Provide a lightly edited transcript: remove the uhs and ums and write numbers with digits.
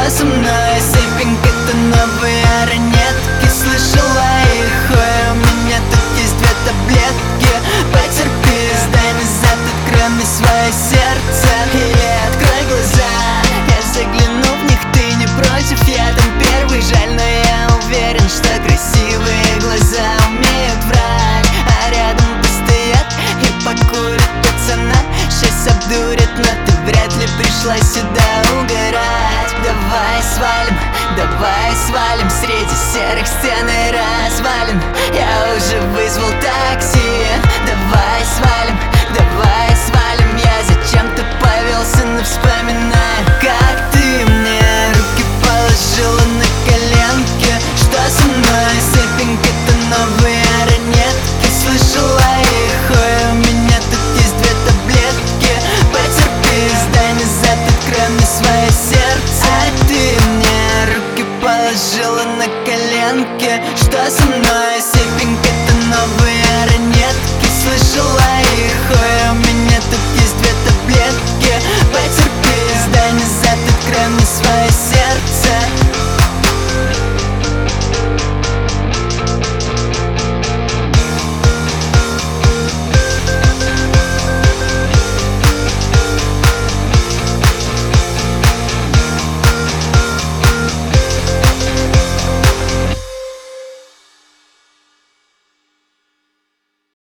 со мной? Сейпинг — это новые ранетки. Слышала их, ой, у меня тут есть 2 таблетки. Потерпи, сдай назад, открой мне свое сердце. Или открой глаза, я загляну в них, ты не против? Я там первый, жаль, но я уверен, что красивые глаза умеют врать. А рядом постоят и покурят пацана. Сейчас обдурят, но ты вряд ли пришла сюда угорать. Давай свалим среди серых стен и развалин. Я уже вызвал такси. Давай свалим, я зачем-то повелся, но вспоминаю, как